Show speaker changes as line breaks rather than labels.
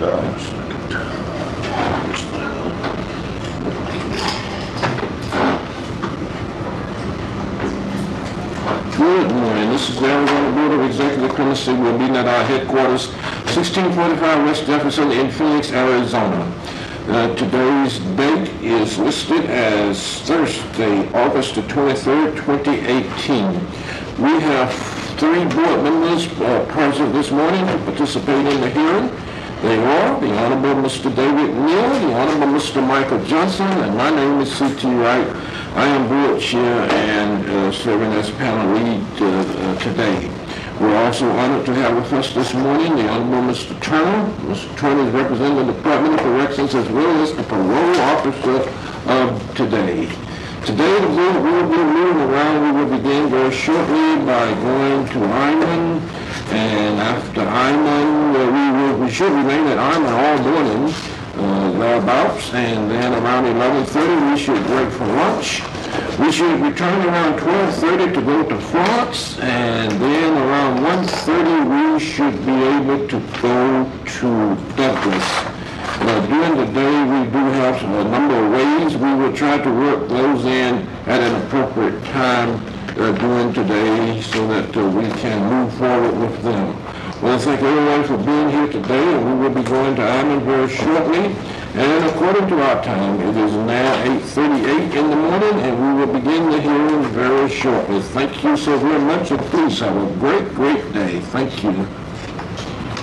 Good morning. This is the Arizona Board of Executive Clemency. We're meeting at our headquarters, 1645 West Jefferson in Phoenix, Arizona. Today's date is listed as Thursday, August the 23rd, 2018. We have 3 board members present this morning to participate in the hearing. They are the Honorable Mr. David Neal, the Honorable Mr. Michael Johnson, and my name is C.T. Wright. I am board chair and serving as panel lead today. We're also honored to have with us this morning the Honorable Mr. Turner. Mr. Turner is representing the Department of Corrections as well as the parole officer of today. Today the board will be moving around. We will begin very shortly by going to Iman, and after Iman we should remain at Iman all morning, thereabouts, and then around 11:30 we should break for lunch. We should return around 12:30 to go to Florence, and then around 1:30 we should be able to go to Douglas. During the day we do have a number of ways. We will try to work those in at an appropriate time during today so that we can move forward with them. Well, I thank everyone for being here today, and we will be going to Iman very shortly. And according to our time, it is now 8:38 in the morning, and we will begin the hearing very shortly. Thank you so very much, and please have a great, great day. Thank you.